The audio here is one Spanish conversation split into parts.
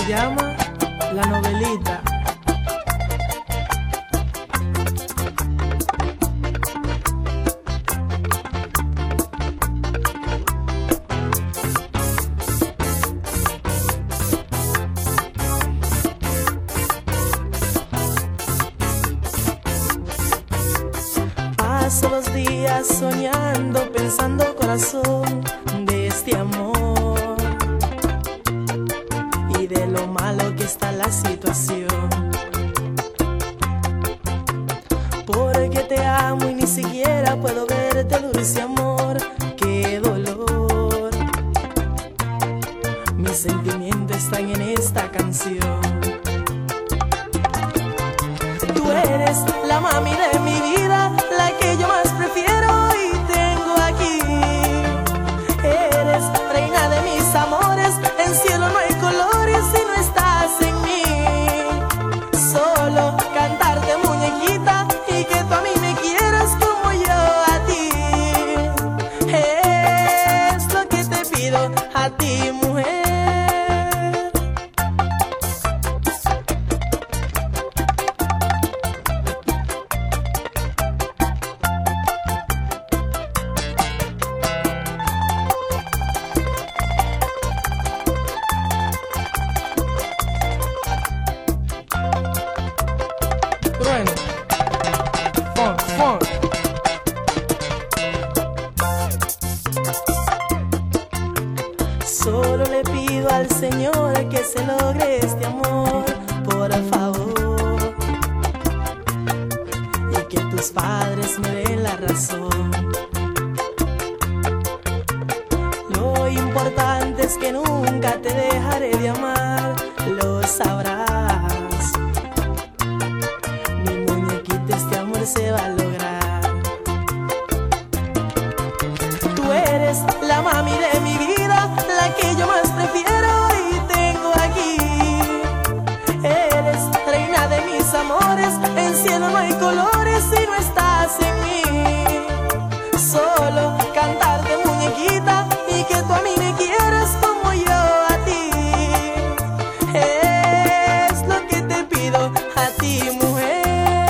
llama La Novelita. Paso los días soñando, pensando corazón de este amor y de lo malo que está la situación. Porque te amo y ni siquiera puedo verte, dulce amor, qué dolor. Mis sentimientos están en esta canción. Tú eres la mami de mi vida, la que yo más prefiero y tengo aquí. Eres reina de mis amores, en cielo no hay colores si no estás en mí. Solo cantarte, muñequita, y que tú a mí me quieras como yo a ti. Es lo que te pido a ti, mujer. Bueno, funk. Solo le pido al Señor que se logre este amor, por favor, y que tus padres me den la razón. Lo importante es que nunca te dejaré de amar, lo sabrás. Se va a lograr. Tú eres la mami de mi vida, la que yo más prefiero y tengo aquí. Eres reina de mis amores, en cielo no hay colores si no estás en mí. Solo cantarte, muñequita, y que tú a mí me quieras como yo a ti. Es lo que te pido a ti, mujer.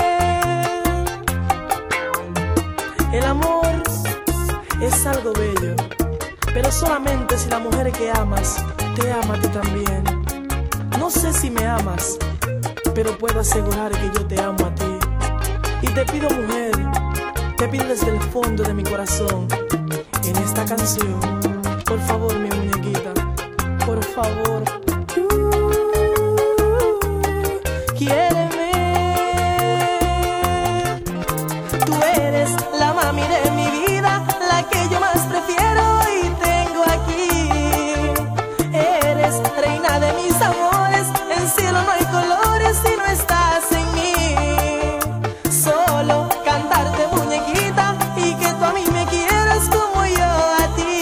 El amor es algo bello, pero solamente si la mujer que amas te ama a ti también. No sé si me amas, pero puedo asegurar que yo te amo a ti. Y te pido, mujer, te pido desde el fondo de mi corazón, en esta canción, por favor, mi muñequita, por favor, quiéreme. Tú eres la mami de mi vida, la que yo más prefiero y tengo aquí. Eres reina de mis amores, en cielo no hay colores si no estás en mí. Solo cantarte, muñequita, y que tú a mí me quieras como yo a ti.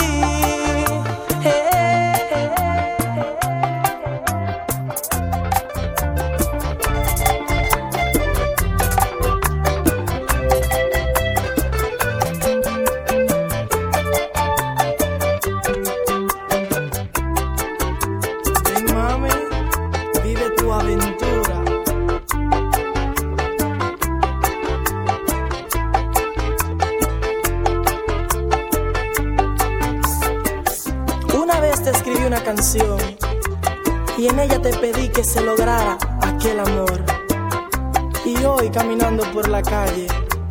Vive tu aventura. Una vez te escribí una canción y en ella te pedí que se lograra aquel amor. Y hoy caminando por la calle,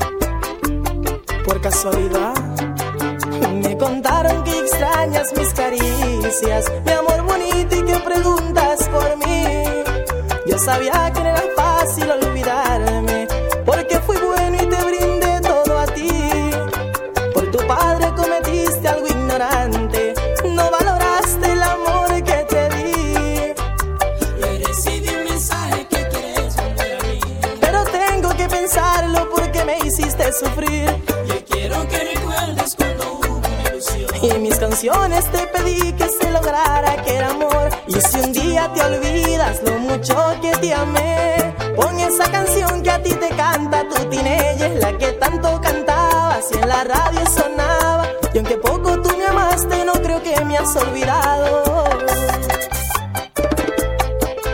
por casualidad, me contaron que extrañas mis caricias, mi amor bonito, y que preguntas por mí. Yo sabía que no era fácil olvidarme, porque fui bueno y te brindé todo a ti. Por tu padre cometiste algo ignorante, no valoraste el amor que te di. Y recibí un mensaje que quieres volver a mí, pero tengo que pensarlo porque me hiciste sufrir. y quiero que recuerdes cuando hubo una ilusión. Y en mis canciones te pedí que se lograra aquel amor. Y si un día te olvidas lo mucho que te amé, pon esa canción que a ti te canta tu teenager, la que tanto cantabas y en la radio sonaba. Y aunque poco tú me amaste, no creo que me has olvidado.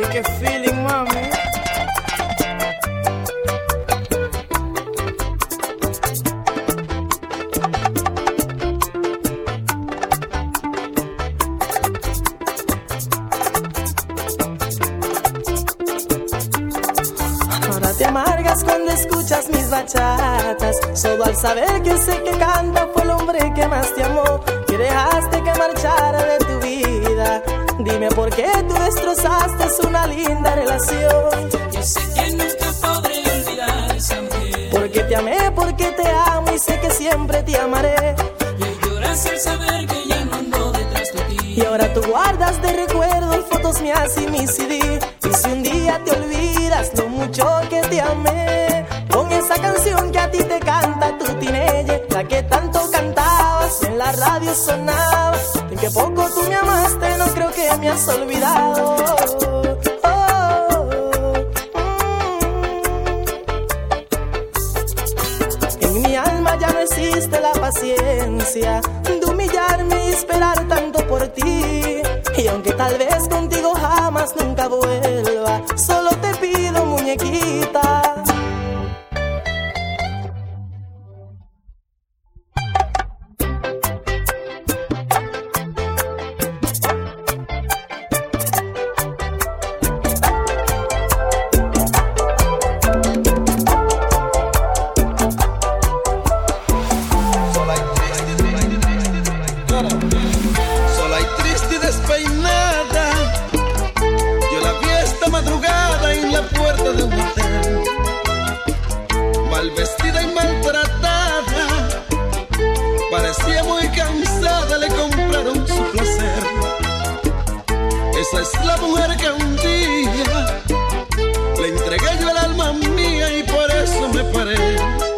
qué feeling, mami. Ahora te amargas cuando escuchas mis bachatas, solo al saber que sé que canta fue el hombre que más te amó, que dejaste que marchara de tu vida. Dime por qué tú destrozaste una linda relación. Yo sé que nunca podré olvidar esa mujer. Porque te amé, porque te amo y sé que siempre te amaré. Y hoy lloras al saber que ya no ando detrás de ti. Y ahora tú guardas de recuerdo fotos mías y mi CD. Y si un día te olvidas lo mucho que te amé, con esa canción que a ti te canta tu teenager, la que tanto cantabas en la radio sonaba. En que poco tú me amaste, no creo que me has olvidado. En mi alma ya no existe la paciencia de humillarme y esperar tanto por ti. Y aunque tal vez contigo jamás nunca vuelva, solo te pido, muñequita, Sola y triste y despeinada, yo la vi esta madrugada en la puerta de un hotel. Mal vestida y maltratada, parecía muy cansada, le compraron su placer. Esa es la mujer que un día le entregué yo el alma mía y por eso me paré.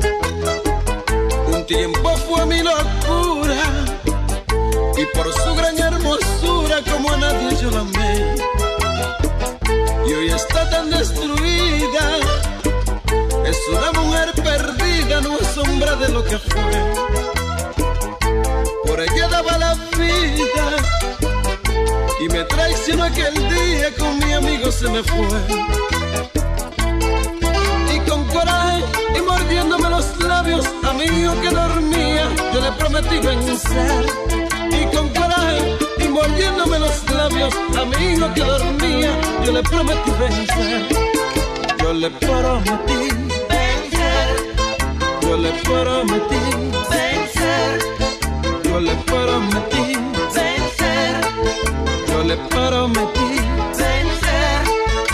Un tiempo fue mi locura y por su gran hermosura como a nadie yo la amé. Y hoy está tan destruida, es una mujer perdida, no es sombra de lo que fue. Por ella daba la vida y me traicionó aquel día, con mi amigo se me fue. Y con coraje y mordiéndome los labios a mi hijo que dormía, yo le prometí vencer. Y con coraje y mordiéndome los labios a mi hijo que dormía, yo le prometí vencer. Yo le prometí vencer. Yo le prometí vencer. Yo le prometí vencer. Yo le prometí vencer.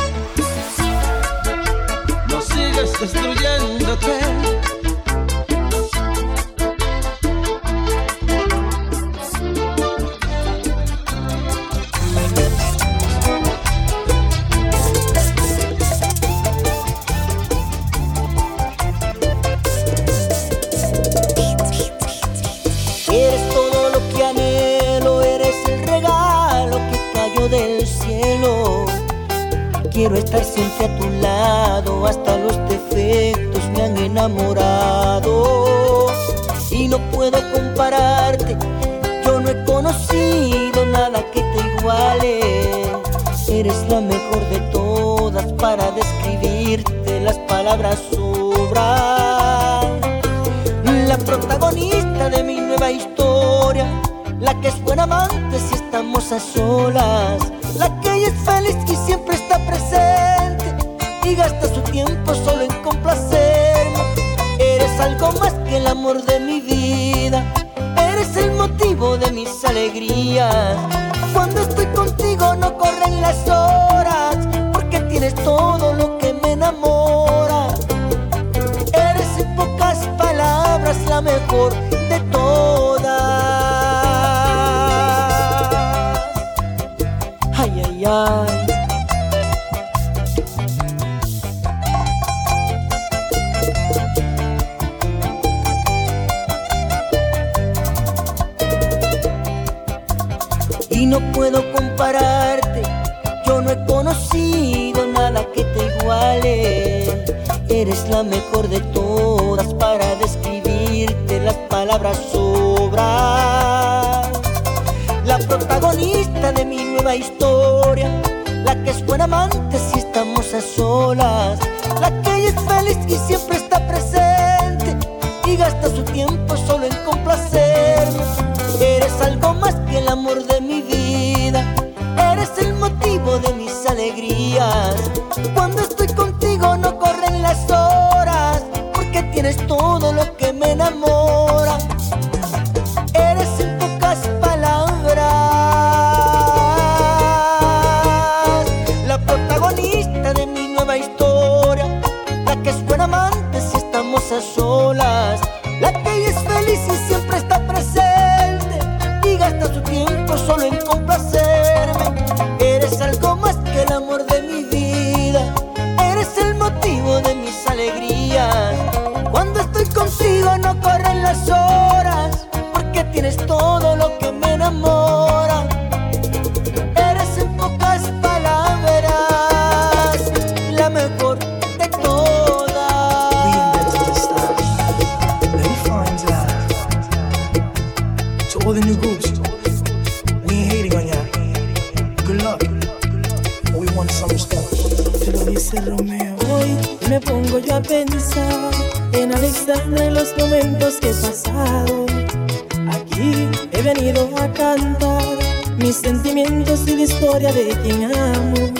No sigas destruyéndote. Eres todo lo que anhelo, eres el regalo que cayó del cielo. Quiero estar siempre a tu lado, hasta los defectos me han enamorado. Y no puedo compararte, yo no he conocido nada que te iguale. Eres la mejor de todas, para describirte las palabras sobran. La protagonista de mi nueva historia, la que es buena amante si estamos a solas, la que es feliz y siempre está presente y gasta su tiempo solo en complacerme. Eres algo más que el amor de mi vida, eres el motivo de mis alegrías. Cuando estoy contigo no corren las horas, porque tienes todo lo que me enamora. Eres en pocas palabras la mejor de todas. Ay, ay, ay. Y no puedo compararte, yo no he conocido nada que te iguale. Eres la mejor de todas, para describirte las palabras sobran. La protagonista de mi nueva historia, la que es buena amante si estamos a solas, la que es feliz y siempre está presente y gasta su tiempo solo en complacerme. Eres algo más que el amor de mi vida, eres el motivo de mis alegrías. Cuando estoy contigo no corren las horas, porque tienes todo lo que me enamora. Eres en pocas palabras la protagonista de mi nueva historia, la que es buena amante si estamos a solas, la que es feliz y siempre está presente y gasta su tiempo solo en complacerme. Eres algo más que el amor de mi vida, eres el motivo de mis alegrías. Cuando estoy contigo no corren las horas, porque tienes todo lo que me enamora. Eres en pocas palabras la mejor de todas. To all the new groups, we ain't hating on ya. Good luck, but we want some respect. Te lo dice Romeo. Hoy me pongo yo a pensar en Alexandra y los momentos que he pasado. Aquí he venido a cantar mis sentimientos y la historia de quien amo.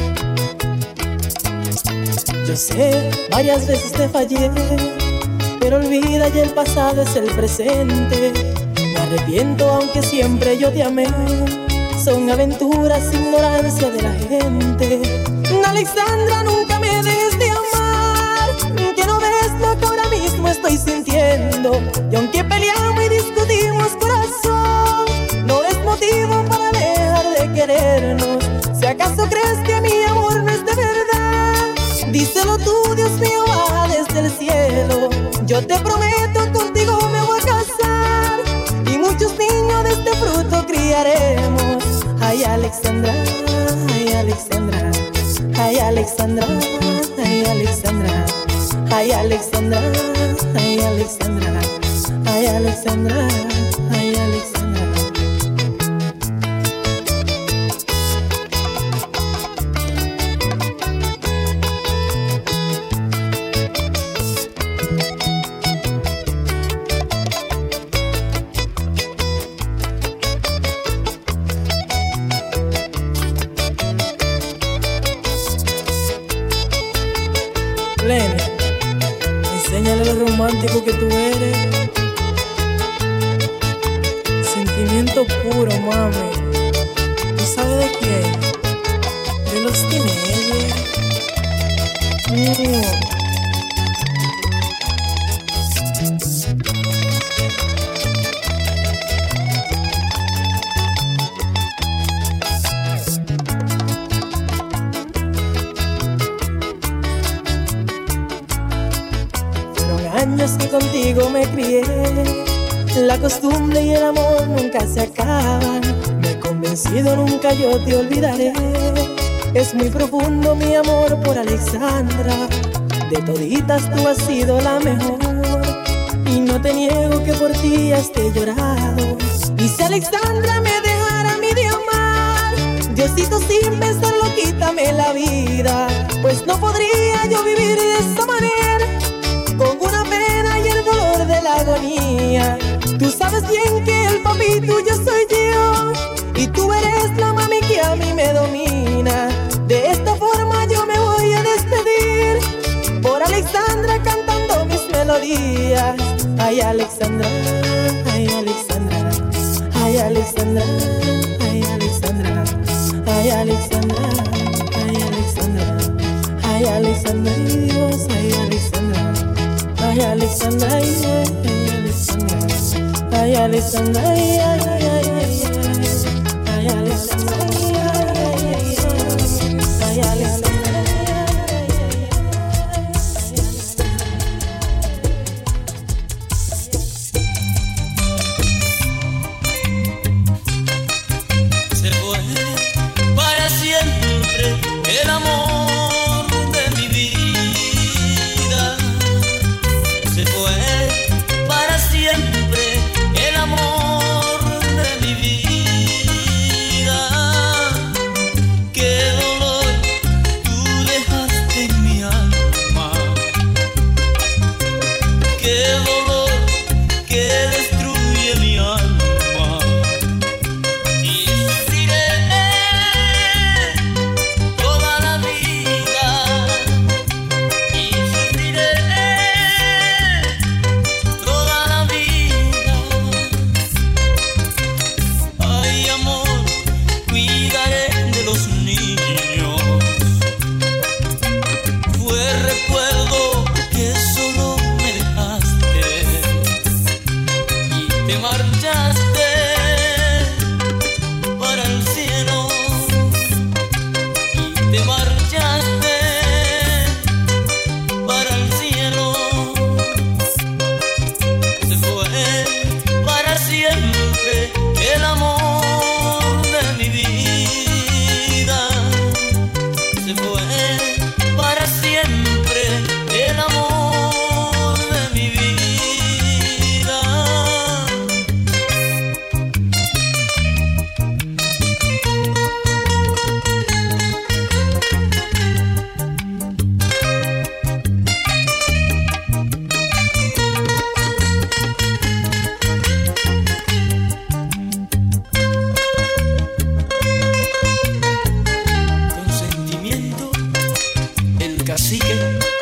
Yo sé, varias veces te fallé, pero olvida ya el pasado es el presente. Me arrepiento aunque siempre yo te amé, son aventuras, ignorancia de la gente. Alexandra, nunca me dejes de amar, que no ves lo que ahora mismo estoy sintiendo. Y aunque peleamos y discutimos, corazón, no es motivo para dejar de querernos. Si acaso crees que mi amor no es de verdad, díselo tú, Dios mío, baja desde el cielo. Yo te prometo, contigo me voy a casar y muchos niños de este fruto criaremos. Ay, Alexandra, ay, Alexandra, ay, Alexandra, ay, Alexandra, ay, Alexandra, ay, Alexandra, ay, Alexandra, ay, Alexandra. Lenny, enséñale lo romántico que tú eres. Sentimiento puro, mami. ¿Tú sabes de quién? De los teenagers. Años que contigo me crié, la costumbre y el amor nunca se acaban. Me he convencido, nunca yo te olvidaré. Es muy profundo mi amor por Alexandra, de toditas tú has sido la mejor. Y no te niego que por ti hasta he llorado. Y si Alexandra me dejara a mí de amar, Diosito sin pensarlo quítame la vida, pues no podría yo vivir de esa manera, con una pena y el dolor de la agonía. Tú sabes bien que el papi tuyo soy yo, y tú eres la mami que a mí me domina. De esta forma yo me voy a despedir, por Alexandra cantando mis melodías. Ay, Alexandra, ay, Alexandra, ay, Alexandra, ay, Alexandra, ay, Alexandra, ay, Alexandra, ay, Alexandra, Dios, ay, Alexandra. Ay, Alexandra, ay, Alexandra, ay, Alexandra, ay, Alexandra, ay, Alexandra. Se fue para siempre el amor de mi vida. Se fue para siempre el amor de mi vida. Cacique.